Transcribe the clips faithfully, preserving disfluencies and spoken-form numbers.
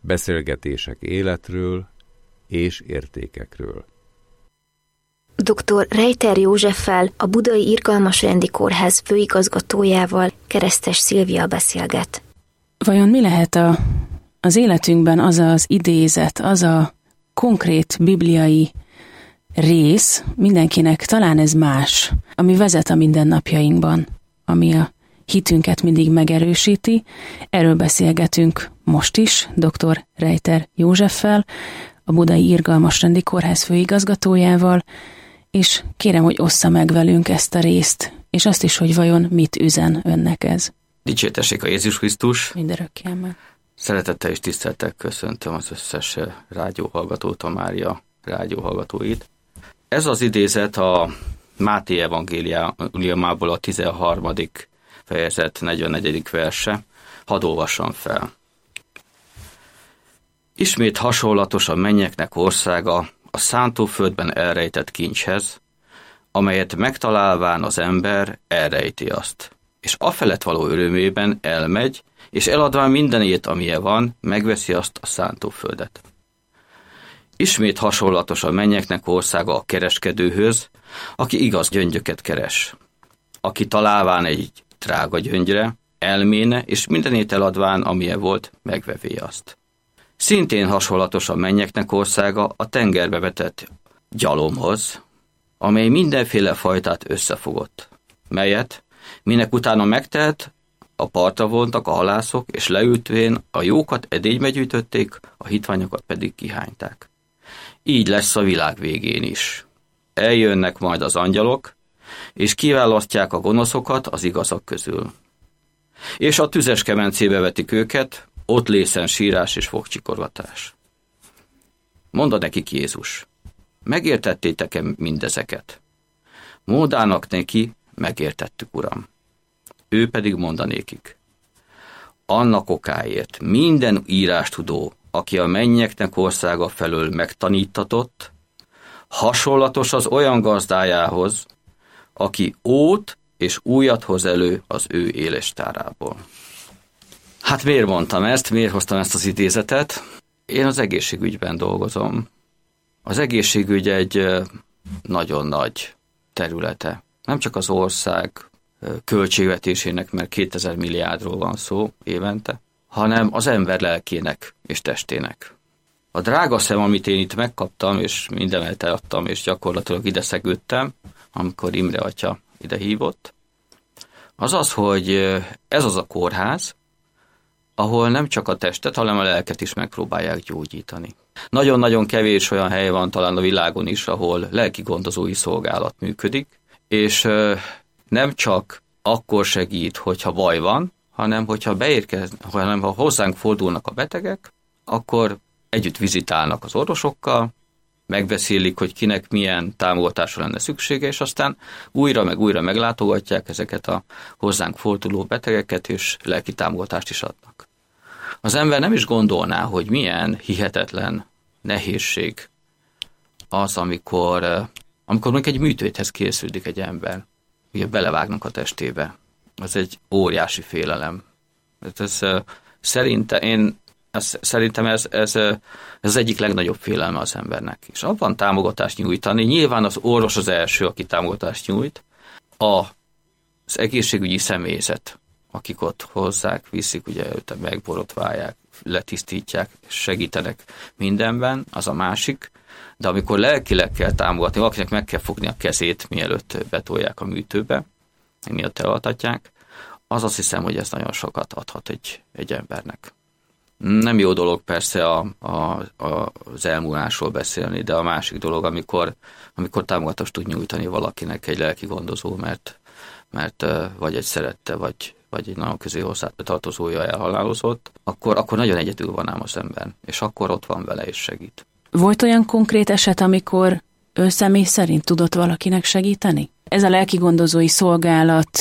beszélgetések életről és értékekről. doktor Reiter Józseffel, a Budai Irgalmas Rendi Kórház főigazgatójával Keresztes Szilvia beszélget. Vajon mi lehet a, az életünkben az az idézet, az a konkrét bibliai rész, mindenkinek talán ez más, ami vezet a mindennapjainkban, ami a hitünket mindig megerősíti. Erről beszélgetünk most is doktor Reiter Józseffel, a Budai Irgalmas Rendi Kórház főigazgatójával, és kérem, hogy ossza meg velünk ezt a részt, és azt is, hogy vajon mit üzen önnek ez. Dicsértessék a Jézus Krisztus! Mindörökké amen. Szeretettel és tisztelettel köszöntöm az összes rádióhallgatót, a Mária rádióhallgatóit. Ez az idézet a Máté evangéliumából a tizenharmadik fejezet negyvennegyedik verse. Hadd olvassam fel. Ismét hasonlatos a mennyeknek országa a szántóföldben elrejtett kincshez, amelyet megtalálván az ember elrejti azt, és afelett való örömében elmegy, és eladván mindenét, amilyen van, megveszi azt a szántóföldet. Ismét hasonlatos a mennyeknek országa a kereskedőhöz, aki igaz gyöngyöket keres, aki találván egy drága gyöngyre, elméne, és mindenét eladván, amilyen volt, megvevé azt. Szintén hasonlatos a mennyeknek országa a tengerbe vetett gyalomhoz, amely mindenféle fajtát összefogott, melyet, minek utána megtelt, a partra vontak a halászok, és leültvén a jókat edénybe gyűjtötték, a hitványokat pedig kihányták. Így lesz a világ végén is. Eljönnek majd az angyalok, és kiválasztják a gonoszokat az igazak közül. És a tüzes kemencébe vetik őket, ott lészen sírás és fogcsikorgatás. Mondta nekik Jézus, megértettétek-e mindezeket? Mondának neki, megértettük, Uram. Ő pedig mondanékik, annak okáért minden írástudó, aki a mennyeknek országa felől megtanítatott, hasonlatos az olyan gazdájához, aki ót és újat hoz elő az ő élestárából. Hát miért mondtam ezt, miért hoztam ezt az idézetet? Én az egészségügyben dolgozom. Az egészségügy egy nagyon nagy területe. Nem csak az ország költségvetésének, mert kétezer milliárdról van szó évente, hanem az ember lelkének és testének. A drága szem, amit én itt megkaptam, és mindenet adtam, és gyakorlatilag ide szegődtem, amikor Imre atya ide hívott, az az, hogy ez az a kórház, ahol nem csak a testet, hanem a lelket is megpróbálják gyógyítani. Nagyon-nagyon kevés olyan hely van talán a világon is, ahol lelki gondozói szolgálat működik, és nem csak akkor segít, hogyha baj van, hanem hogyha beérkez, hanem ha hozzánk fordulnak a betegek, akkor együtt vizitálnak az orvosokkal, megbeszélik, hogy kinek milyen támogatásra lenne szüksége, és aztán újra meg újra meglátogatják ezeket a hozzánk forduló betegeket, és lelki támogatást is adnak. Az ember nem is gondolná, hogy milyen hihetetlen nehézség az, amikor, amikor mondjuk egy műtéthez készüldik egy ember, ugye belevágnak a testébe. Ez egy óriási félelem. Ez, ez, szerinte, én, ez, szerintem ez, ez, ez az egyik legnagyobb félelme az embernek. És abban támogatást nyújtani, nyilván az orvos az első, aki támogatást nyújt, a, az egészségügyi személyzet, akik ott hozzák, viszik, ugye őt megborotválják, letisztítják, segítenek mindenben, az a másik, de amikor lelkileg kell támogatni, akinek meg kell fogni a kezét, mielőtt betolják a műtőbe, miatt elaltatják, az azt hiszem, hogy ez nagyon sokat adhat egy, egy embernek. Nem jó dolog persze a, a, a, az elmúlásról beszélni, de a másik dolog, amikor, amikor támogatást tud nyújtani valakinek egy lelki gondozó, mert, mert vagy egy szerette, vagy, vagy egy nagyon közé hozzátartozója elhalálozott, akkor, akkor nagyon egyedül van ám az ember, és akkor ott van vele és segít. Volt olyan konkrét eset, amikor ön személy szerint tudott valakinek segíteni? Ez a lelki gondozói szolgálat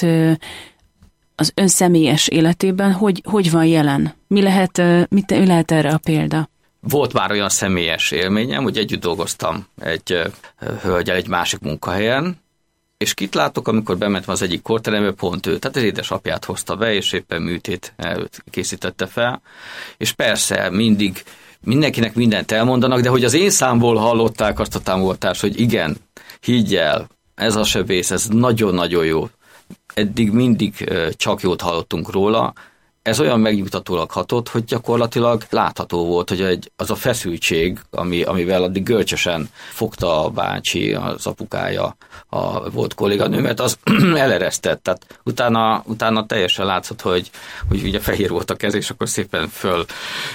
az ön személyes életében hogy, hogy van jelen? Mi lehet, mit, mi lehet erre a példa? Volt már olyan személyes élményem, hogy együtt dolgoztam egy hölgyel egy másik munkahelyen, És kit látok, amikor bementem az egyik kórterembe, pont ő. Tehát az édesapját hozta be, és éppen műtét készítette fel. És persze mindig mindenkinek mindent elmondanak, de hogy az én számból hallották azt a támogatást, hogy igen, higgy el, ez a sebész, ez nagyon-nagyon jó. Eddig mindig csak jót hallottunk róla. Ez olyan megnyugtatólag hatott, hogy gyakorlatilag látható volt, hogy egy, az a feszültség, ami, amivel addig görcsösen fogta a bácsi, az apukája, a volt kolléganőmet, az eleresztett. Tehát utána, utána teljesen látszott, hogy, hogy ugye fehér volt a kez, és akkor szépen föl,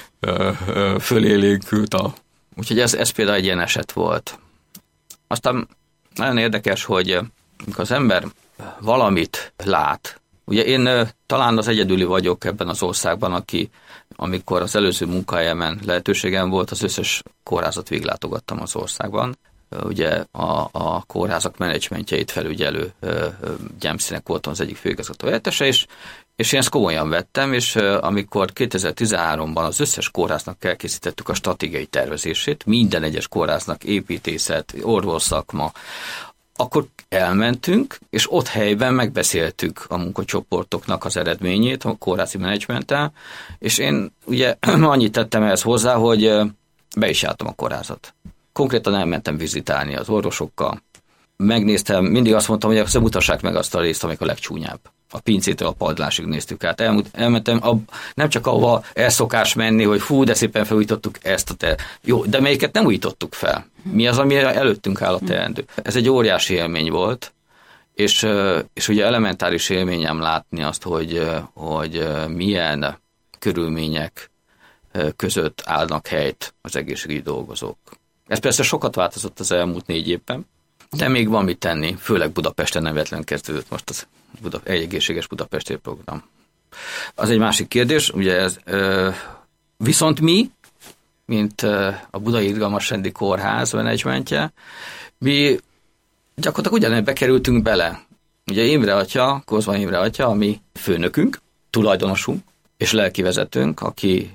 fölélénkült. A... Úgyhogy ez, ez például egy ilyen eset volt. Aztán nagyon érdekes, hogy amikor az ember valamit lát, ugye én talán az egyedüli vagyok ebben az országban, aki, amikor az előző munkahelyemen lehetőségem volt, az összes kórházat végiglátogattam az országban. Ugye a, a kórházak menedzsmentjeit felügyelő Gyemszinek voltam az egyik főigazgató helyettese, és, és én ezt komolyan vettem, és amikor kétezer-tizenháromban az összes kórháznak elkészítettük a stratégiai tervezését, minden egyes kórháznak építészet, orvosszakma, akkor elmentünk, és ott helyben megbeszéltük a munkacsoportoknak az eredményét, a kórházi menedzsmenttel, és én ugye annyit tettem ehhez hozzá, hogy be is jártam a kórházat. Konkrétan elmentem vizitálni az orvosokkal. Megnéztem, mindig azt mondtam, hogy azt mutassák meg azt a részt, amik a legcsúnyább. A pincétől a padlásig néztük át. Elmut, elmentem, a, nem csak ahova elszokás menni, hogy fú, de szépen felújítottuk ezt a te. Jó, de melyiket nem újítottuk fel? Mi az, ami előttünk áll a teendő? Ez egy óriási élmény volt, és, és ugye elementáris élményem látni azt, hogy, hogy milyen körülmények között állnak helyt az egészségügyi dolgozók. Ez persze sokat változott az elmúlt négy évben, de még van mit tenni, főleg Budapesten nem véletlenül kezdődött most az Buda, egy egészséges Budapesti program. Az egy másik kérdés, ugye ez, ö, viszont mi, mint ö, a Budai Irgalmas Rendi Kórház menedzsmentje, mi gyakorlatilag ugyanebbe kerültünk bele. Ugye Imre atya, Kozma Imre atya, a mi főnökünk, tulajdonosunk és lelkivezetőnk, aki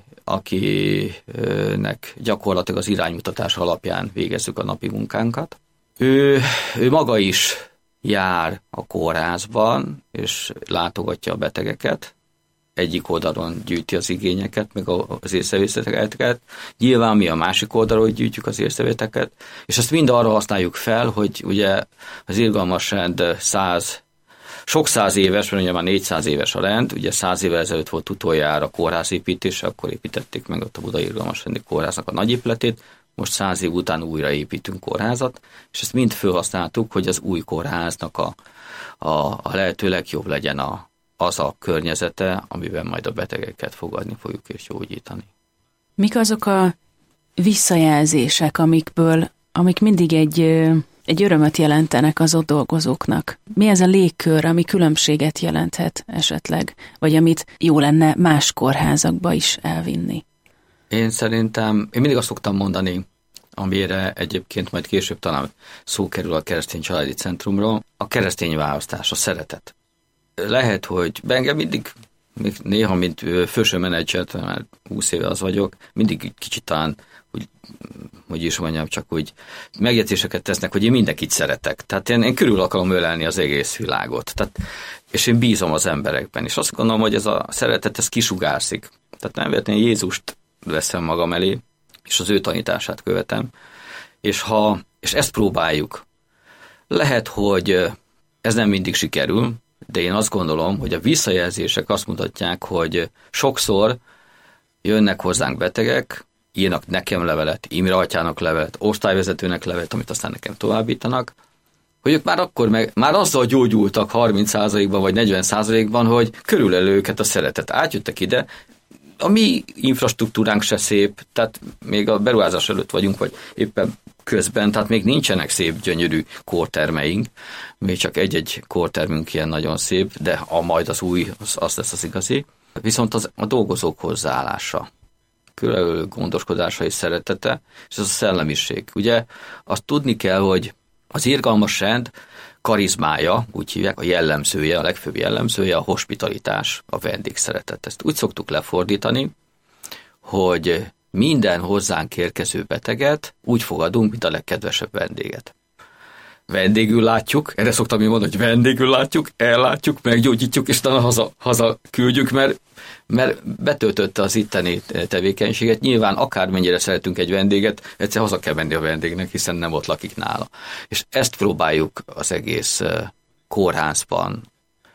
akinek gyakorlatilag az iránymutatás alapján végezzük a napi munkánkat. Ő, ő maga is jár a kórházban, és látogatja a betegeket. Egyik oldalon gyűjti az igényeket, meg az észrevételeket. Nyilván mi a másik oldalon gyűjtjük az észrevételeket, és ezt mind arra használjuk fel, hogy ugye az irgalmas rend száz Sok száz éves, mert ugye már négyszáz éves a rend, ugye száz évvel ezelőtt volt utoljára kórházépítése, akkor építették meg ott a Budai Irgalmas Rendi Kórháznak a nagyépületét, most száz év után újra építünk kórházat, és ezt mind felhasználtuk, hogy az új kórháznak a, a, a lehető legjobb legyen a, az a környezete, amiben majd a betegeket fogadni fogjuk és gyógyítani. Mik azok a visszajelzések, amikből, amik mindig egy... egy örömöt jelentenek az ott dolgozóknak? Mi ez a légkör, ami különbséget jelenthet esetleg, vagy amit jó lenne más kórházakba is elvinni? Én szerintem, én mindig azt szoktam mondani, amire egyébként majd később talán szó kerül a Keresztény Családi Centrumról, a keresztény választás, a szeretet. Lehet, hogy engem mindig, még néha, mint főső menedzser, már húsz éve az vagyok, mindig kicsit talán hogy, hogy is mondjam, csak úgy megjegyzéseket tesznek, hogy én mindenkit szeretek. Tehát én, én körül akarom ölelni az egész világot. Tehát, és én bízom az emberekben. És azt gondolom, hogy ez a szeretet, ez kisugárzik. Tehát nem véletlenül Jézust veszem magam elé, és az ő tanítását követem. És, ha, és ezt próbáljuk. Lehet, hogy ez nem mindig sikerül, de én azt gondolom, hogy a visszajelzések azt mutatják, hogy sokszor jönnek hozzánk betegek, írnak nekem levelet, Imre atyának levelet, osztályvezetőnek levelet, amit aztán nekem továbbítanak, hogy ők már akkor meg, már azzal gyógyultak harminc százalékban vagy negyven százalékban, hogy körülelő őket a szeretet. Átjöttek ide, a mi infrastruktúránk se szép, tehát még a beruházás előtt vagyunk, vagy éppen közben, tehát még nincsenek szép, gyönyörű kórtermeink, még csak egy-egy kórtermünk ilyen nagyon szép, de a majd az új, az, az lesz az igazi. Viszont az, a dolgozók hozzáállása, körülbelül gondoskodása és szeretete, és ez a szellemiség. Ugye azt tudni kell, hogy az irgalmas rend karizmája, úgy hívják, a jellemzője, a legfőbb jellemzője a hospitalitás, a vendégszeretet. Ezt úgy szoktuk lefordítani, hogy minden hozzánk érkező beteget úgy fogadunk, mint a legkedvesebb vendéget. vendégül látjuk, erre szoktam én mondani, hogy vendégül látjuk, ellátjuk, meggyógyítjuk, és utána haza, haza küldjük, mert, mert betöltötte az itteni tevékenységet. Nyilván akármennyire szeretünk egy vendéget, egyszer haza kell menni a vendégnek, hiszen nem ott lakik nála. És ezt próbáljuk az egész kórházban,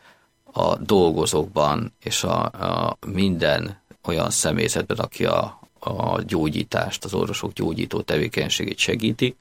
a dolgozókban, és a, a minden olyan személyzetben, aki a, a gyógyítást, az orvosok gyógyító tevékenységét segíti,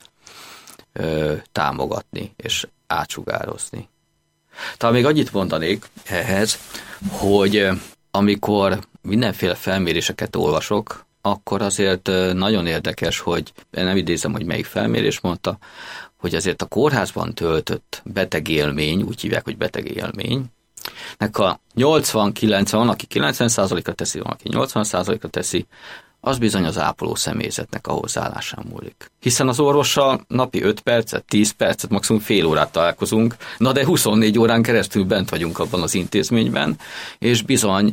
ö, támogatni és átsugározni. Talán még annyit mondanék ehhez, hogy amikor mindenféle felméréseket olvasok, akkor azért nagyon érdekes, hogy nem idézem, hogy melyik felmérés mondta, hogy azért a kórházban töltött betegélmény, úgy hívják, hogy betegélmény, nek a nyolcvan-kilencven, van, aki kilencven százalékra teszi, van, aki nyolcvan százalékra teszi, az bizony az ápoló személyzetnek a hozzáállásán múlik. Hiszen az orvossal napi öt percet, tíz percet, maximum fél órát találkozunk, na de huszonnégy órán keresztül bent vagyunk abban az intézményben, és bizony,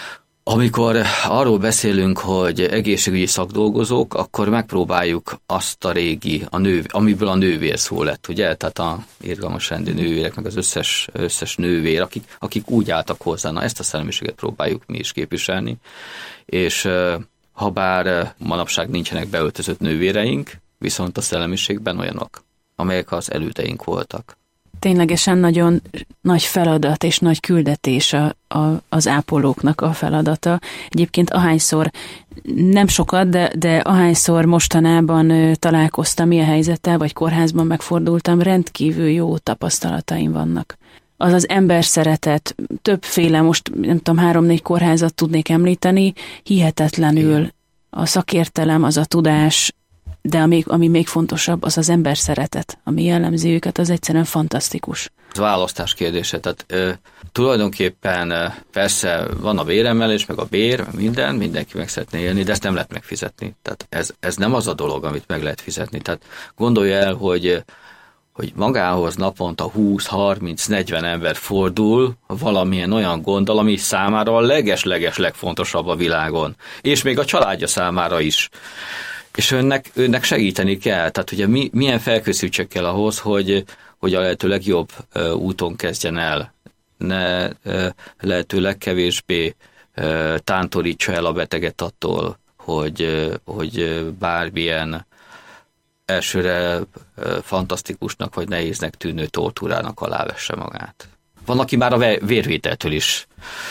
amikor arról beszélünk, hogy egészségügyi szakdolgozók, akkor megpróbáljuk azt a régi, a nő, amiből a nővér szó lett, ugye? Tehát a irgalmas rendi nővérek, meg az összes, összes nővér, akik, akik úgy álltak hozzá, na ezt a szellemiséget próbáljuk mi is képviselni, és ha bár manapság nincsenek beöltözött nővéreink, viszont a szellemiségben olyanok, amelyek az elődeink voltak. Ténylegesen nagyon nagy feladat és nagy küldetés a, a, az ápolóknak a feladata. Egyébként ahányszor, nem sokat, de, de ahányszor mostanában találkoztam ilyen helyzettel, vagy kórházban megfordultam, rendkívül jó tapasztalataim vannak. Az az emberszeretet, többféle, most nem tudom, három-négy kórházat tudnék említeni, hihetetlenül a szakértelem, az a tudás, de ami, ami még fontosabb, az az emberszeretet, ami jellemzi őket, az egyszerűen fantasztikus. Ez választás kérdése, tehát ö, tulajdonképpen ö, persze van a béremelés, meg a bér, minden, mindenki meg szeretné élni, de ezt nem lehet megfizetni. Tehát ez, ez nem az a dolog, amit meg lehet fizetni. Tehát gondolja el, hogy, hogy magához naponta húsz, harminc, negyven ember fordul valamilyen olyan gonddal, ami számára a leges-leges legfontosabb a világon, és még a családja számára is. És önnek, önnek segíteni kell, tehát ugye mi, milyen felkészültség kell ahhoz, hogy, hogy a lehető legjobb uh, úton kezdjen el, ne uh, lehető legkevésbé uh, tántorítsa el a beteget attól, hogy, uh, hogy uh, bármilyen elsőre uh, fantasztikusnak vagy nehéznek tűnő tortúrának alávesse magát. Van, aki már a vérvételtől is,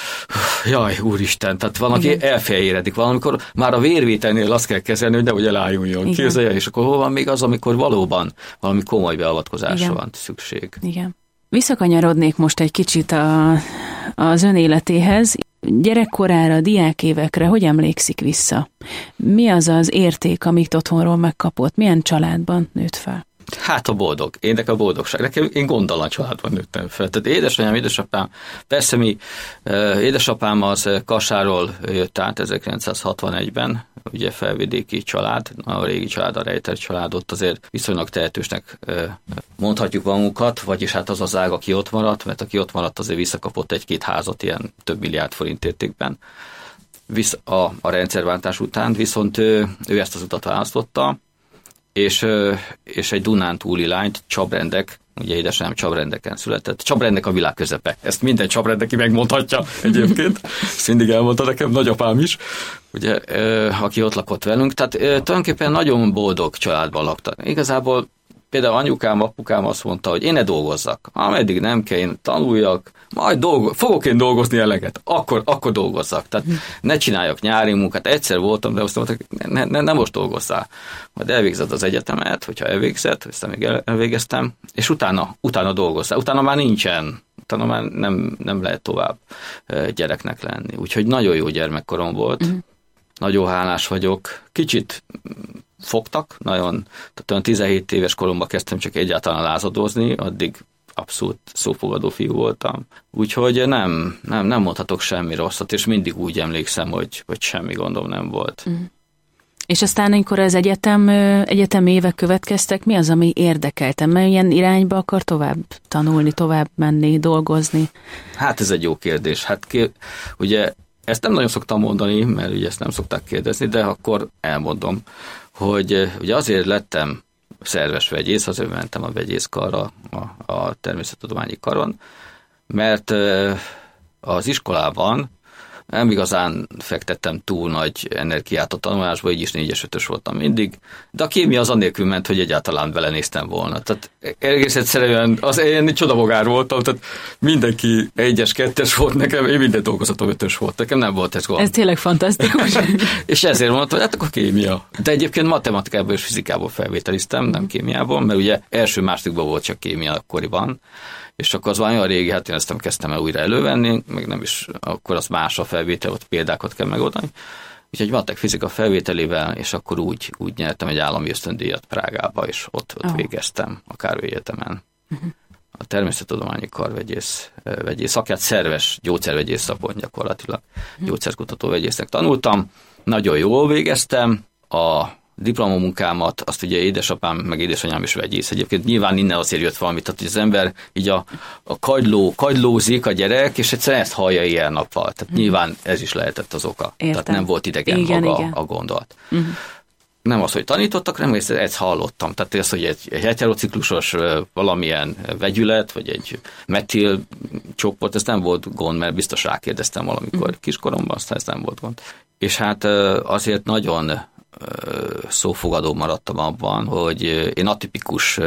jaj, úristen, tehát van, aki elfehéredik, valamikor már a vérvételnél azt kell kezelni, hogy nehogy elájuljon, képzelje, és akkor hol van még az, amikor valóban valami komoly beavatkozásra Igen. van szükség. Igen. Visszakanyarodnék most egy kicsit a, az ön életéhez. Gyerekkorára, diákévekre hogy emlékszik vissza? Mi az az érték, amit otthonról megkapott? Milyen családban nőtt fel? Hát a boldog. Ének a boldogság. Nekem, én gondtalan családban nőttem fel. Tehát édesanyám, édesapám, persze mi, édesapám az Kasáról jött át ezerkilencszázhatvanegyben, ugye felvidéki család, a régi család, a Rejter család, ott azért viszonylag tehetősnek mondhatjuk magunkat, vagyis hát az az ág, aki ott maradt, mert aki ott maradt, azért visszakapott egy-két házat ilyen több milliárd forint értékben Visz a, a rendszerváltás után, viszont ő, ő ezt az utat választotta, és, és egy dunántúli lányt, Csabrendek, ugye édesanyám Csabrendeken született. Csabrendek a világ közepe. Ezt minden Csabrendeki megmondhatja egyébként. Ezt mindig elmondta nekem, nagyapám is, ugye, aki ott lakott velünk. Tehát tulajdonképpen nagyon boldog családban laktak. Igazából például anyukám, apukám azt mondta, hogy én ne dolgozzak. Ameddig nem kell, én tanuljak, majd dolgo- fogok én dolgozni eleget, akkor, akkor dolgozzak. Tehát ne csináljak nyári munkát. Egyszer voltam, de azt mondták, ne, ne, ne most dolgozzál. Majd elvégzed az egyetemet, hogyha elvégzed, aztán még elvégeztem, és utána, utána dolgozzál. Utána már nincsen, utána már nem, nem lehet tovább gyereknek lenni. Úgyhogy nagyon jó gyermekkorom volt. Uh-huh. Nagyon hálás vagyok. Kicsit fogtak, nagyon, tehát olyan tizenhét éves koromban kezdtem csak egyáltalán lázadozni, addig abszolút szófogadó fiú voltam. Úgyhogy nem, nem, nem mondhatok semmi rosszat, és mindig úgy emlékszem, hogy, hogy semmi gondom nem volt. Mm. És aztán, amikor az egyetem, egyetemi évek következtek, mi az, ami érdekeltem? Milyen irányba akar tovább tanulni, tovább menni, dolgozni? Hát ez egy jó kérdés. Hát ki, ugye ezt nem nagyon szoktam mondani, mert ugye ezt nem szokták kérdezni, de akkor elmondom, hogy ugye azért lettem szerves vegyész, azért mentem a vegyészkarra, a, a természettudományi karon, mert az iskolában nem igazán fektettem túl nagy energiát a tanulásba, így is négyes, ötös voltam mindig, de a kémia az annélkül ment, hogy egyáltalán belenéztem volna. Tehát egész egyszerűen az én csodabogár voltam, tehát mindenki egyes, kettes volt nekem, én minden dolgozatom ötös volt, nekem nem volt ez gond. Ez tényleg fantasztikus. És ezért mondtam, hogy hát akkor kémia. De egyébként matematikából és fizikából felvételiztem, nem kémiából, mert ugye első másodikban volt csak kémia akkoriban, és akkor az olyan régi, hát én ezt nem kezdtem el újra elővenni, meg nem is, akkor az más a felvétel, ott példákat kell megoldani. Úgyhogy matek fizika felvételével, és akkor úgy, úgy nyertem egy állami ösztöndíjat Prágába, és ott, ott oh. végeztem a Károly Egyetemen. Uh-huh. A természettudományi karvegyész, vegyész szakját, szerves gyógyszervegyész szakon gyakorlatilag. Uh-huh. Gyógyszerkutató vegyésznek tanultam, nagyon jól végeztem, a diplomamunkámat, azt ugye édesapám, meg édesanyám is vegyész. Egyébként nyilván innen azért jött valami, tehát hogy az ember így a, a kagyló, kagylózik a gyerek, és egyszerűen ezt hallja ilyen nappal. Tehát hmm. nyilván ez is lehetett az oka. Értem. Tehát nem volt idegen igen, maga igen. a gondolat. Uh-huh. Nem az, hogy tanítottak, nem, ezt, ezt hallottam. Tehát ez, hogy egy, egy heterociklusos valamilyen vegyület, vagy egy metil csoport, ez nem volt gond, mert biztos rákérdeztem valamikor uh-huh. kiskoromban, aztán ez nem volt gond. És hát azért nagyon szófogadó maradtam abban, hogy én atipikus,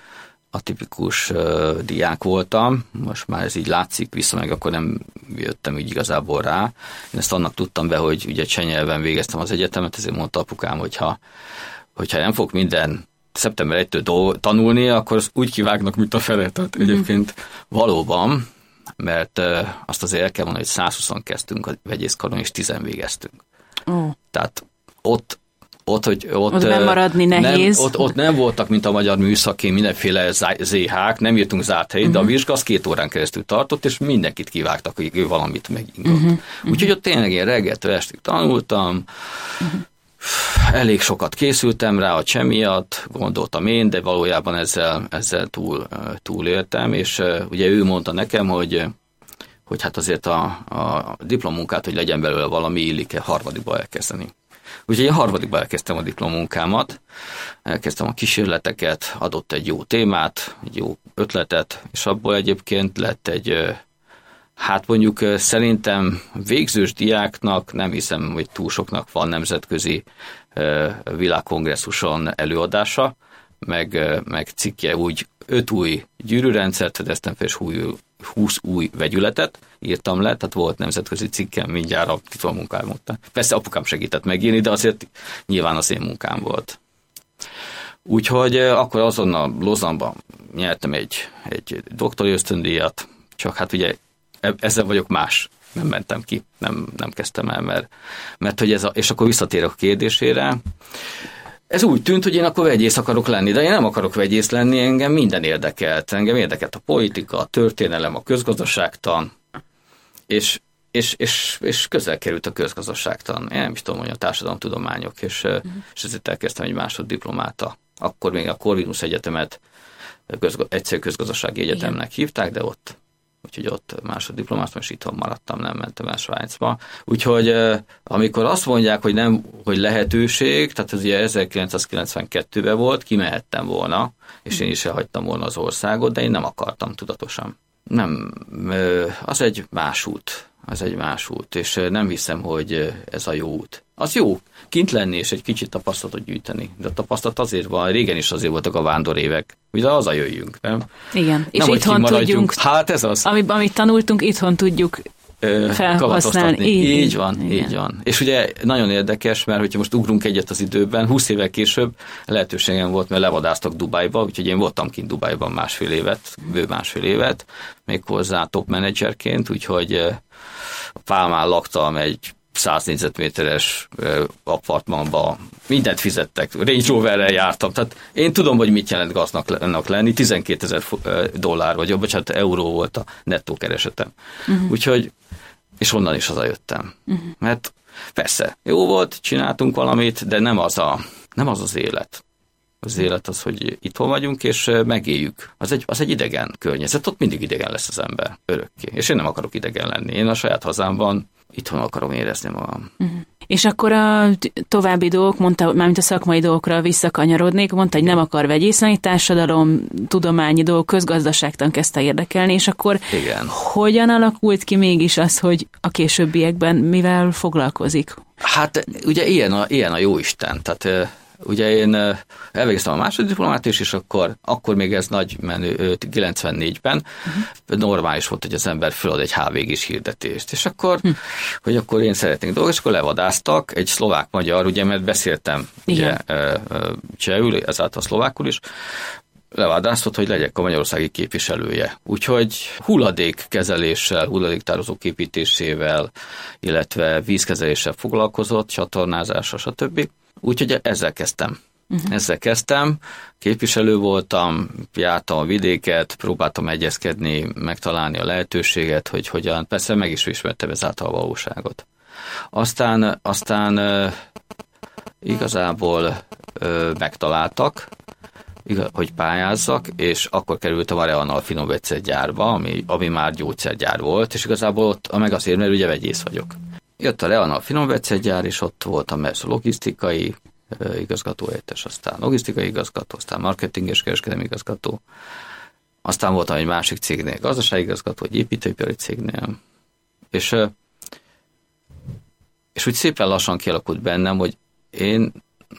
atipikus diák voltam, most már ez így látszik vissza, meg akkor nem jöttem úgy igazából rá. Én ezt annak tudtam be, hogy ugye Csenyelven végeztem az egyetemet, ezért mondta apukám, hogyha, hogyha nem fog minden szeptember elsejétől tanulni, akkor azt úgy kivágnak, mint a fele. Tehát mm-hmm. egyébként valóban, mert azt azért el kell mondani, hogy százhúszan kezdtünk a vegyészkaron, és tízen végeztünk. Oh. Tehát ott Ott, hogy ott, ott bemaradni nehéz. Nem, ott, ott nem voltak, mint a magyar műszakén, mindenféle zé hák, nem írtunk zárt helyét, uh-huh. de a vizsga az két órán keresztül tartott, és mindenkit kivágtak, hogy ő valamit megindult. Uh-huh. Úgyhogy ott tényleg én reggeltől estig tanultam, uh-huh. elég sokat készültem rá a cseh miatt, gondoltam én, de valójában ezzel, ezzel túl, túléltem, és ugye ő mondta nekem, hogy hogy hát azért a, a diplomunkát, hogy legyen belőle valami, illik-e harmadikba elkezdeni. Úgyhogy én harmadikban elkezdtem a diplomunkámat, elkezdtem a kísérleteket, adott egy jó témát, egy jó ötletet, és abból egyébként lett egy, hát mondjuk szerintem végzős diáknak, nem hiszem, hogy túl soknak van nemzetközi világkongresszuson előadása, meg, meg cikkje úgy öt új gyűrűrendszert fedeztem fel, és húsz új vegyületet írtam le, tehát volt nemzetközi cikkem mindjárt a diplomunkám után. Persze apukám segített megírni, de azért nyilván az én munkám volt. Úgyhogy akkor azon a Lausanne-ban nyertem egy, egy doktori ösztöndíjat, csak hát ugye ezzel vagyok más. Nem mentem ki, nem, nem kezdtem el, mert, mert hogy ez a, és akkor visszatérek a kérdésére. Ez úgy tűnt, hogy én akkor vegyész akarok lenni, de én nem akarok vegyész lenni, engem minden érdekelt. Engem érdekelt a politika, a történelem, a közgazdaságtan, és, és, és, és közel került a közgazdaságtan. Én nem is tudom, hogy a társadalomtudományok, és, uh-huh. és ezért elkezdtem egy másoddiplomát. Akkor még a Corvinus Egyetemet közg- egyszerű közgazdasági egyetemnek igen. hívták, de ott úgyhogy ott másoddiplomáztam, és itthon maradtam, nem mentem el Svájcba. Úgyhogy amikor azt mondják, hogy nem, hogy lehetőség, tehát ez ugye ezerkilencszázkilencvenkettőben volt, kimehettem volna, és én is elhagytam volna az országot, de én nem akartam tudatosan. Nem, az egy más út, az egy más út, és nem hiszem, hogy ez a jó út. Az jó, kint lenni és egy kicsit tapasztalatot gyűjteni. De a tapasztalat azért van, régen is azért voltak a vándorévek, ugye hazajöjjünk, nem? Igen, nem, és itthon tudjunk, hát ez az. Amit, amit tanultunk, itthon tudjuk felhasználni. Így, így van, igen. így van. És ugye nagyon érdekes, mert hogyha most ugrunk egyet az időben, húsz évvel később lehetőségem volt, mert levadáztak Dubájba, úgyhogy én voltam kint Dubájban másfél évet, bő másfél évet, méghozzá top menedzserként, úgyhogy a Pálmán laktam egy száz négyzetméteres apartmanba, mindent fizettek, Range Roverrel jártam, tehát én tudom, hogy mit jelent gazdnak lenni, tizenkétezer dollár, vagy bocsánat, euró volt a nettó keresetem. Uh-huh. Úgyhogy, és onnan is hazajöttem. Uh-huh. Mert persze, jó volt, csináltunk valamit, de nem az a, nem az, az élet. Az élet az, hogy itthon vagyunk, és megéljük. Az egy, az egy idegen környezet, ott mindig idegen lesz az ember, örökké. És én nem akarok idegen lenni. Én a saját hazámban itthon akarom érezni magam. Uh-huh. És akkor a további dolgok, mondta, mármint a szakmai dolgokra visszakanyarodnék, mondta, hogy nem akar vegyészeni, társadalom, tudományi dolgok, közgazdaságtan kezdte érdekelni, és akkor igen. Hogyan alakult ki mégis az, hogy a későbbiekben mivel foglalkozik? Hát ugye ilyen a, ilyen a jóisten, tehát ugye én elvégeztem a második diplomát is, és akkor, akkor még ez nagy menő, kilencvennégyben uh-huh. normális volt, hogy az ember fölad egy há vé gés hirdetést, és akkor, uh-huh. hogy akkor én szeretnék dolgozni, és akkor levadáztak egy szlovák-magyar, ugye, mert beszéltem ugye, csehül, ezáltal szlovákul is, levadáztott, hogy legyek a magyarországi képviselője. Úgyhogy hulladékkezeléssel, hulladéktározók építésével, illetve vízkezeléssel foglalkozott, csatornázással, stb. Úgyhogy ezzel kezdtem. Uh-huh. Ezzel kezdtem, képviselő voltam, jártam a vidéket, próbáltam egyezkedni, megtalálni a lehetőséget, hogy hogyan, persze meg is ismertem ezáltal a valóságot. Aztán, aztán uh, igazából uh, megtaláltak, igaz, hogy pályázzak, és akkor kerültem a Reanal finomvegyszergyárba, ami, ami már gyógyszergyár volt, és igazából ott meg azért, mert ugye vegyész vagyok. Jött a Reanal finomvegyszergyár, és ott voltam mert logisztikai igazgató helyettes, aztán logisztikai igazgató, aztán marketing és kereskedelmi igazgató. Aztán voltam egy másik cégnél, gazdasági igazgató, egy építőipari cégnél. És, és úgy szépen lassan kialakult bennem, hogy én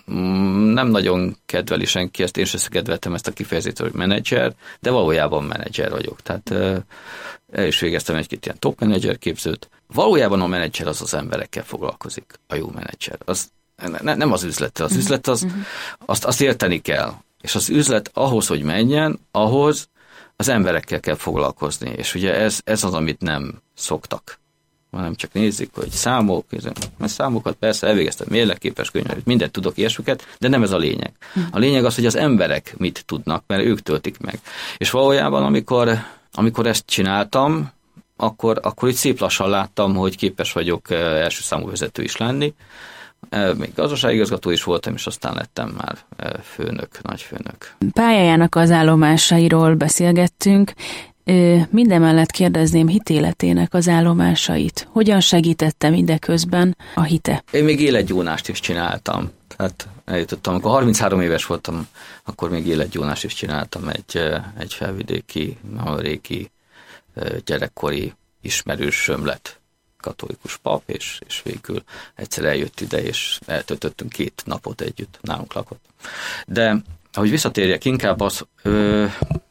nem nagyon kedveli senki ezt, én sem kedveltem ezt a kifejezést, hogy menedzser, de valójában menedzser vagyok. Tehát el is végeztem egy-két ilyen top menedzser képzőt. Valójában a menedzser az az emberekkel foglalkozik, a jó menedzser. Az, ne, nem az üzlettel, az üzlet az, azt, azt érteni kell. És az üzlet ahhoz, hogy menjen, ahhoz az emberekkel kell foglalkozni. És ugye ez, ez az, amit nem szoktak. Hanem csak nézik, hogy számok, mert számokat persze elvégeztem mérlegképes könyvet, mindent tudok ilyesmiket, de nem ez a lényeg. A lényeg az, hogy az emberek mit tudnak, mert ők töltik meg. És valójában, amikor, amikor ezt csináltam, akkor, akkor így szép lassan láttam, hogy képes vagyok első számú vezető is lenni. Még gazdaságigazgató is voltam, és aztán lettem már főnök, nagyfőnök. Pályájának az állomásairól beszélgettünk. Mindemellett kérdezném hitéletének az állomásait. Hogyan segítette mindeközben a hite? Én még életgyónást is csináltam. Tehát eljutottam, amikor harminchárom éves voltam, akkor még életgyónást is csináltam egy, egy felvidéki, régi gyerekkori ismerősöm lett katolikus pap, és, és végül egyszer eljött ide, és eltöltöttünk két napot együtt, nálunk lakott. De, ahogy visszatérjek, inkább az... Ö,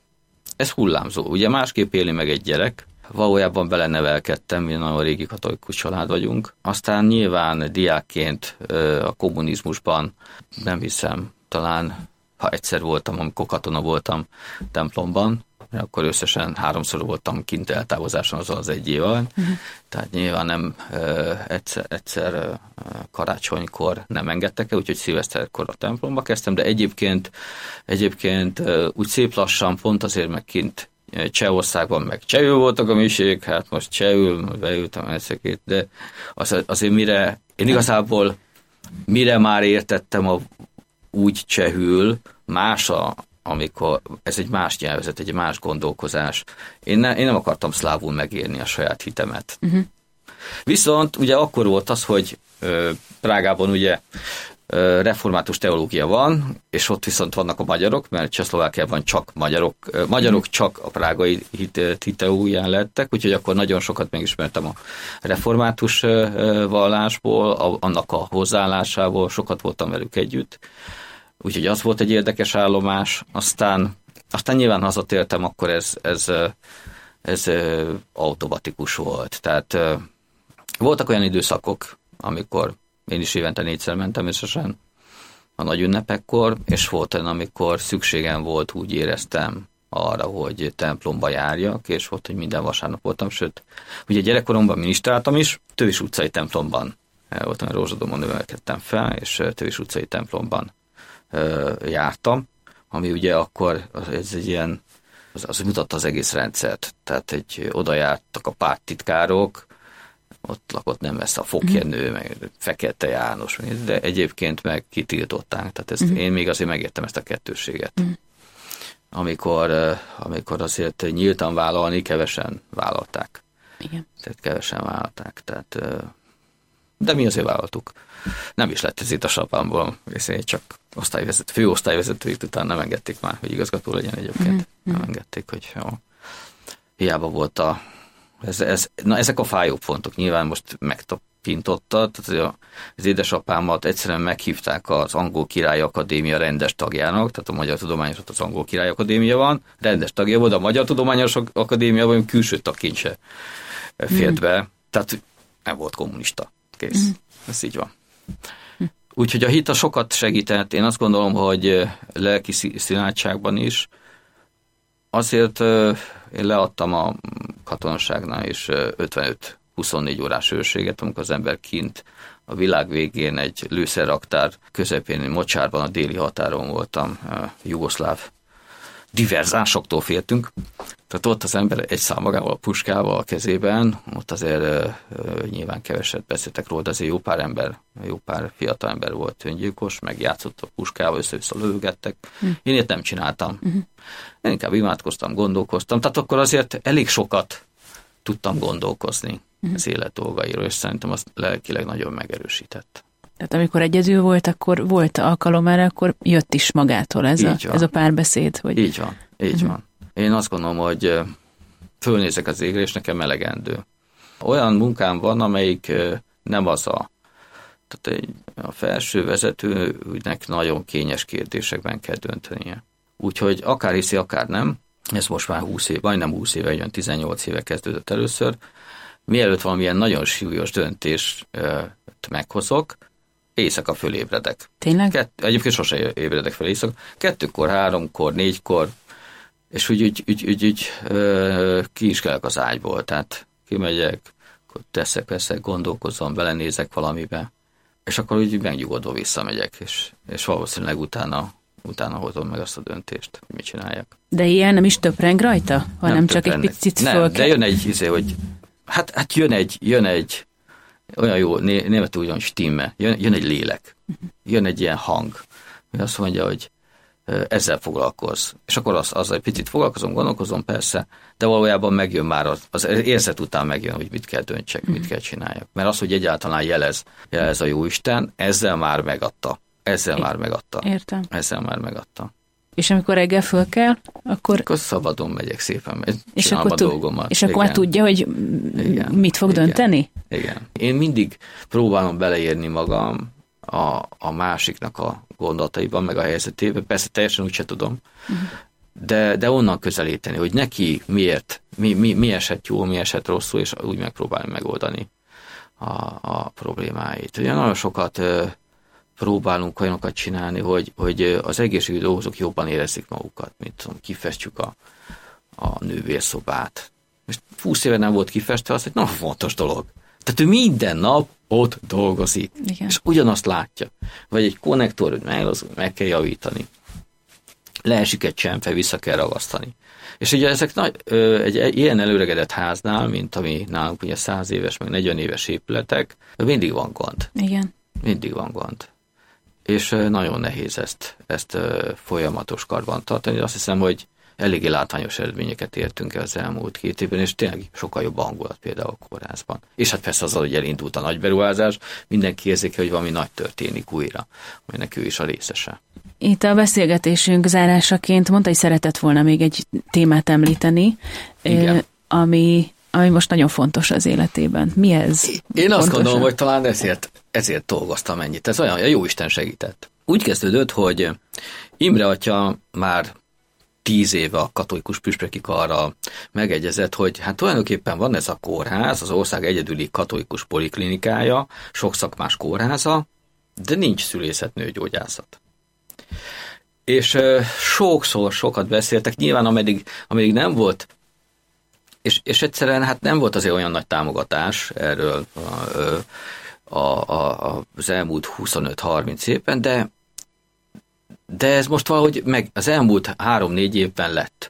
Ez hullámzó. Ugye másképp éli meg egy gyerek. Valójában belenevelkedtem, mi nagyon régi katolikus család vagyunk. Aztán nyilván diákként a kommunizmusban, nem hiszem, talán ha egyszer voltam, amikor katona voltam templomban, akkor összesen háromszor voltam kint eltávozáson azon az egy évvel. Uh-huh. Tehát nyilván nem egyszer, egyszer karácsonykor nem engedtek el, úgyhogy szilveszterkor a templomba kezdtem, de egyébként, egyébként úgy szép lassan, pont azért meg kint Csehországban meg csehül voltak a misék, hát most csehül, beültem ezeket, de az, azért mire, én igazából mire már értettem a, úgy csehül, más a amikor ez egy más nyelvezet, egy más gondolkozás. Én, ne, én nem akartam szlávul megérni a saját hitemet. Uh-huh. Viszont ugye akkor volt az, hogy ö, Prágában ugye ö, református teológia van, és ott viszont vannak a magyarok, mert Csehszlovákiában csak magyarok, ö, magyarok uh-huh. csak a prágai hit, teológián lettek, úgyhogy akkor nagyon sokat megismertem a református ö, vallásból, a, annak a hozzáállásából, sokat voltam velük együtt. Úgyhogy az volt egy érdekes állomás, aztán, aztán nyilván hazatértem, akkor ez, ez, ez automatikus volt. Tehát voltak olyan időszakok, amikor én is évente négyszer mentem összesen a nagy ünnepekkor, és volt olyan, amikor szükségem volt, úgy éreztem arra, hogy templomba járjak, és volt, hogy minden vasárnap voltam, sőt, ugye gyerekkoromban minisztráltam is, Tövis utcai templomban voltam, Rózsadomon növelkedtem fel, és Tövis utcai templomban jártam, ami ugye akkor ez egy ilyen, az, az mutatta az egész rendszert. Tehát egy, oda jártak a párttitkárok, ott lakott nem messze a Fokjenő, meg Fekete János, de egyébként meg kitiltották. Tehát ezt, uh-huh. én még azért megértem ezt a kettősséget. Uh-huh. Amikor, amikor azért nyíltan vállalni, kevesen vállalták. Igen. Tehát kevesen vállalták. Tehát, de mi azért vállaltuk. Nem is lett ez itt a sapámból, és csak osztályvezető, főosztályvezetőit után nem engedték már, hogy igazgató legyen egyébként. Mm-hmm. Nem engedték, hogy jó. Hiába volt a... Ez, ez, na ezek a fájó pontok, nyilván most megtapintotta, tehát az édesapámat egyszerűen meghívták az Angol Királyi Akadémia rendes tagjának, tehát a Magyar Tudományos az Angol Királyi Akadémia van, rendes tagja volt, a Magyar Tudományos Akadémia vagy külső tagként se fért be, mm. tehát nem volt kommunista. Kész. Mm. Ez így van. Mm. Úgyhogy a hit a sokat segített, én azt gondolom, hogy lelki szilárdságban is. Azért én leadtam a katonaságnál is ötvenöt-huszonnégy órás őrséget, amikor az ember kint a világ végén egy lőszerraktár közepén, mocsárban a déli határon voltam, jugoszláv diverzánsoktól féltünk. Tehát ott az ember egy szám magával a puskával a kezében, ott azért uh, uh, nyilván keveset beszéltek róla, de azért jó pár ember, jó pár fiatal ember volt öngyilkos, meg játszott a puskával, össze-vissza lövögettek. Mm. Én ilyet nem csináltam. Mm-hmm. Én inkább imádkoztam, gondolkoztam, tehát akkor azért elég sokat tudtam gondolkozni mm-hmm. az élet dolgairól, és szerintem az lelkileg nagyon megerősített. Tehát amikor egyedül volt, akkor volt alkalom erre, akkor jött is magától ez, a, ez a párbeszéd. Hogy... Így van, így uh-huh. van. Én azt gondolom, hogy fölnézek az égre, és nekem melegendő. Olyan munkám van, amelyik nem az a... Tehát a felső vezetőnek nagyon kényes kérdésekben kell döntenie. Úgyhogy akár hiszi, akár nem, ez most már húsz év, majdnem húsz éve, olyan tizennyolc éve kezdődött először, mielőtt valamilyen nagyon súlyos döntést meghozok, éjszaka fölébredek. Tényleg? Kett, egyébként sose ébredek fel éjszaka. Kettőkor, háromkor, négykor, és úgy, úgy, úgy, úgy, úgy ö, ki is kelek az ágyból. Tehát kimegyek, akkor teszek, veszek, gondolkozom, belenézek valamibe, és akkor úgy megnyugodva visszamegyek, és, és valószínűleg utána, utána hozom meg azt a döntést, hogy mit csináljak. De ilyen nem is töpreng rajta? Hanem nem csak töpreng. Egy picit nem, föl de jön egy, izé, hogy hát, hát jön egy, jön egy olyan jó, németül ugyan stimme, jön, jön egy lélek, jön egy ilyen hang, hogy azt mondja, hogy ezzel foglalkozz. És akkor az, azzal egy picit foglalkozom, gondolkozom persze, de valójában megjön már az, az érzet után megjön, hogy mit kell döntsek, mm. mit kell csináljak. Mert az, hogy egyáltalán jelez, jelez a Jóisten, ezzel már megadta. Ezzel é, már megadta. Értem. Ezzel már megadta. És amikor reggel föl kell, akkor... Akkor szabadon megyek szépen, és akkor, a dolgomat. És akkor már tudja, hogy igen, mit fog igen, dönteni? Igen. Én mindig próbálom beleérni magam a, a másiknak a gondolataiban, meg a helyzetében. Persze teljesen úgyse tudom, uh-huh. de, de onnan közelíteni, hogy neki miért, mi, mi, mi esett jól, mi esett rosszul, és úgy megpróbálni megoldani a, a problémáit. Ugye nagyon sokat próbálunk olyanokat csinálni, hogy, hogy az egészségügyi dolgozók jobban érezzék magukat, mint tudom, kifestjük a, a nővérszobát. Most húsz éve nem volt kifestve, az egy nagyon fontos dolog. Tehát ő minden nap ott dolgozik, igen. és ugyanazt látja. Vagy egy konnektor, hogy meg, meg kell javítani. Leesik egy csempe, vissza kell ragasztani. És ugye ezek nagy, egy ilyen előregedett háznál, mint ami nálunk ugye száz éves, meg negyven éves épületek, mindig van gond. Igen. Mindig van gond. És nagyon nehéz ezt, ezt folyamatos karban tartani. Azt hiszem, hogy eléggé látványos eredményeket értünk el az elmúlt két évben, és tényleg sokkal jobb a hangulat például a kórházban. És hát persze azzal, hogy elindult a nagy beruházás, mindenki érzik, hogy valami nagy történik újra, aminek ő is a részese. Itt a beszélgetésünk zárásaként mondta, hogy szeretett volna még egy témát említeni, igen. ami, ami most nagyon fontos az életében. Mi ez? Én pontosan? Azt gondolom, hogy talán ezért, ezért dolgoztam ennyit. Ez olyan, a Jóisten segített. Úgy kezdődött, hogy Imre atya már tíz éve a katolikus püspöki karral megegyezett, hogy hát tulajdonképpen van ez a kórház, az ország egyedüli katolikus poliklinikája, sok szakmás kórháza, de nincs szülészetnőgyógyászat. És uh, sokszor sokat beszéltek, nyilván ameddig, ameddig nem volt, és, és egyszerűen hát nem volt azért olyan nagy támogatás erről uh, a, a, a, az elmúlt huszonöt-harminc évben, de De ez most valahogy meg az elmúlt három-négy évben lett.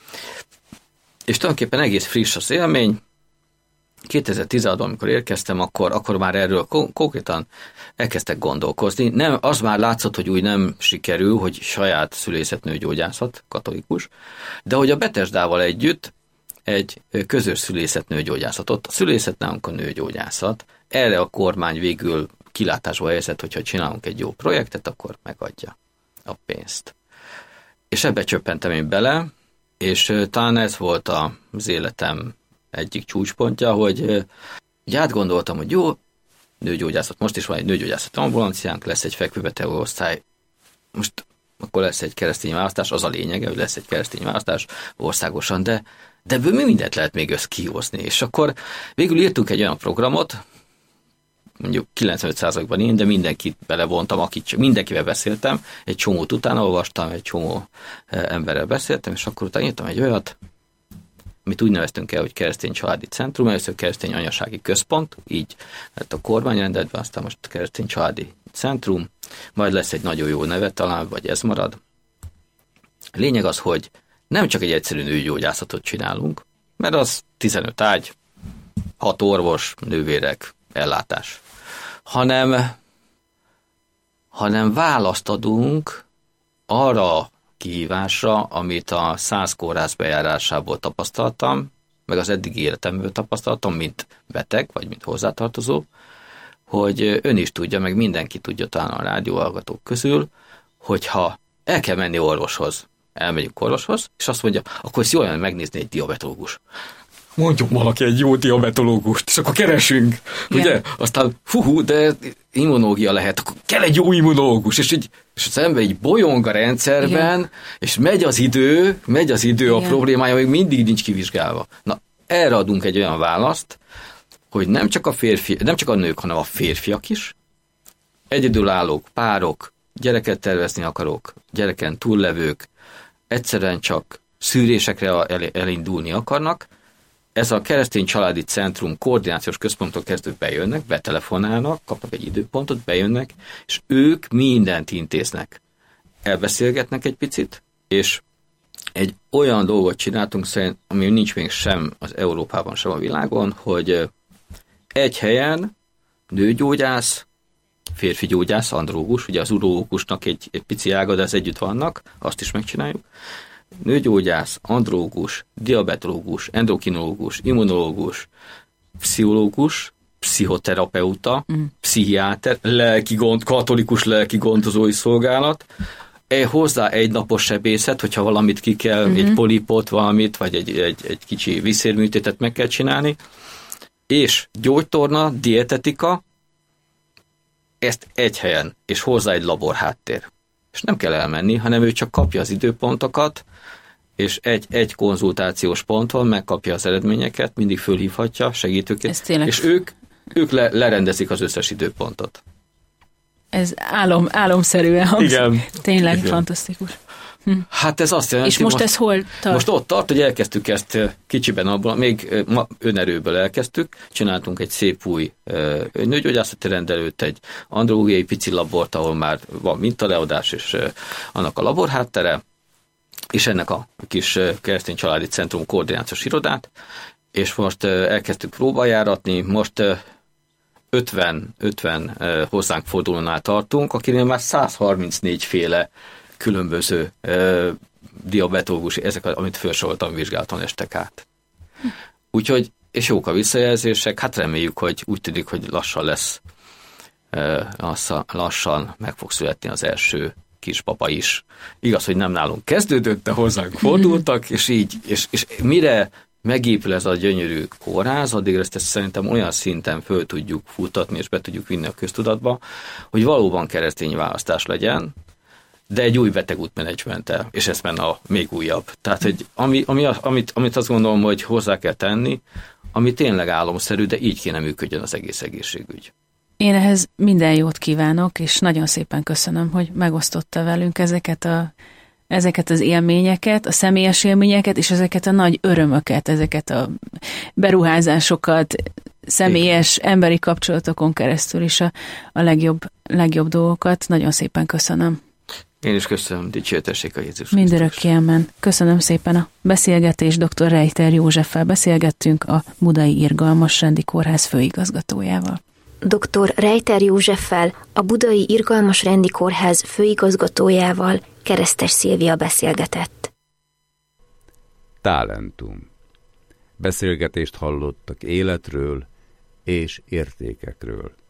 És tulajdonképpen egész friss az élmény. kétezer-tizenhatban, amikor érkeztem, akkor, akkor már erről kon- konkrétan elkezdtek gondolkozni. Nem, az már látszott, hogy úgy nem sikerül, hogy saját szülészetnőgyógyászat, katolikus, de hogy a Betesdával együtt egy közös szülészet nőgyógyászatot. A szülészet nálunk a nőgyógyászat. Erre a kormány végül kilátásba helyezett, hogyha csinálunk egy jó projektet, akkor megadja a pénzt. És ebbe csöppentem én bele, és talán ez volt az életem egyik csúcspontja, hogy így átgondoltam, hogy jó, nőgyógyászat, most is van egy nőgyógyászat ambulanciánk, lesz egy fekvőbeteg osztály, most akkor lesz egy keresztény választás, az a lényege, hogy lesz egy keresztény választás országosan, de, de ebből mi mindent lehet még összkihozni. És akkor végül írtunk egy olyan programot, mondjuk kilencvenöt százalékban én, de mindenkit belevontam, akit, mindenkivel beszéltem, egy csomót utána olvastam, egy csomó emberrel beszéltem, és akkor utána írtam egy olyat, amit úgy neveztünk el, hogy keresztény családi centrum, először keresztény anyasági központ, így lett a kormányrendetben, aztán most keresztény családi centrum, majd lesz egy nagyon jó neve talán, vagy ez marad. A lényeg az, hogy nem csak egy egyszerű nőgyógyászatot csinálunk, mert az tizenöt ágy, hat orvos, nővérek, ellátás, hanem, hanem választ adunk arra kihívásra, amit a száz kórház bejárásából tapasztaltam, meg az eddigi életemből tapasztaltam, mint beteg, vagy mint hozzátartozó, hogy ön is tudja, meg mindenki tudja talán a rádióhallgatók közül, hogyha el kell menni orvoshoz, elmegyünk orvoshoz, és azt mondja, akkor ezt jól megnézni egy diabetológus. Mondjuk valaki egy jó diabetológust, és akkor keresünk, yeah. Ugye? Aztán, hú, de immunológia lehet, akkor kell egy jó immunológus, és, így, és az ember így bolyong a rendszerben, yeah. És megy az idő, megy az idő, yeah. A problémája még mindig nincs kivizsgálva. Na, erre adunk egy olyan választ, hogy nem csak a férfi, nem csak a nők, hanem a férfiak is, egyedülállók, párok, gyereket tervezni akarok, gyereken túllevők, egyszerűen csak szűrésekre elindulni akarnak. Ez a keresztény családi centrum koordinációs központtól kezdve bejönnek, betelefonálnak, kapnak egy időpontot, bejönnek, és ők mindent intéznek. Elbeszélgetnek egy picit, és egy olyan dolgot csináltunk, szerint, ami nincs még sem az Európában, sem a világon, hogy egy helyen nőgyógyász, férfi gyógyász, andrógus, ugye az urológusnak egy, egy pici ága, de ez együtt vannak, azt is megcsináljuk. Nőgyógyász, andrógus, diabetológus, endokrinológus, immunológus, pszichológus, pszichoterapeuta, mm. pszichiáter, lelki gond, katolikus lelki gondozói szolgálat, e, hozzá egy napos sebészet, hogyha valamit ki kell, mm-hmm. egy polipot, valamit, vagy egy, egy, egy kicsi viszérműtétet meg kell csinálni, és gyógytorna, dietetika, ezt egy helyen, és hozzá egy laborháttér. És nem kell elmenni, hanem ő csak kapja az időpontokat, és egy, egy konzultációs pont van, megkapja az eredményeket, mindig fölhívhatja segítőket, és ők, ők le, lerendezik az összes időpontot. Ez álom, álomszerűen hangzik. Igen. Tényleg igen. Fantasztikus. Hm. Hát ez azt jelenti, és most, most ez hol tart? Most ott tart, hogy elkezdtük ezt kicsiben, abban, még ma önerőből elkezdtük, csináltunk egy szép új nőgyógyászati rendelőt, egy andrológiai pici labort, ahol már van mintaleadás, és annak a laborháttere, és ennek a kis keresztény családi centrum koordinációs irodát, és most elkezdtük próbajáratni, most ötven, ötven hozzánk fordulónál tartunk, akinél már száz harmincnégy féle különböző uh, diabetológus, ezek, amit felsoroltam, vizsgáltam estek át. Úgyhogy, és jók a visszajelzések, hát reméljük, hogy úgy tűnik, hogy lassan lesz, uh, lassan, lassan meg fog születni az első kispapa is. Igaz, hogy nem nálunk kezdődött, de hozzánk fordultak, és így, és, és mire megépül ez a gyönyörű kórház, addig ezt, ezt szerintem olyan szinten föl tudjuk futtatni, és be tudjuk vinni a köztudatba, hogy valóban keresztény választás legyen, de egy új betegútmenedzsmenttel, és ez menne a még újabb. Tehát, hogy ami, ami, amit, amit azt gondolom, hogy hozzá kell tenni, ami tényleg álomszerű, de így kéne működjön az egész egészségügy. Én ehhez minden jót kívánok, és nagyon szépen köszönöm, hogy megosztotta velünk ezeket, a, ezeket az élményeket, a személyes élményeket, és ezeket a nagy örömöket, ezeket a beruházásokat, személyes, igen. emberi kapcsolatokon keresztül is a, a legjobb, legjobb dolgokat. Nagyon szépen köszönöm. Én is köszönöm, dicsértessék a Jézus. Mindörökké amen. Köszönöm szépen a beszélgetést. doktor Reiter Józseffel beszélgettünk, a Budai Irgalmas Rendi Kórház főigazgatójával. doktor Reiter Józseffel, a Budai Irgalmas Rendi Kórház főigazgatójával Keresztes Szilvia beszélgetett. Talentum. Beszélgetést hallottak életről és értékekről.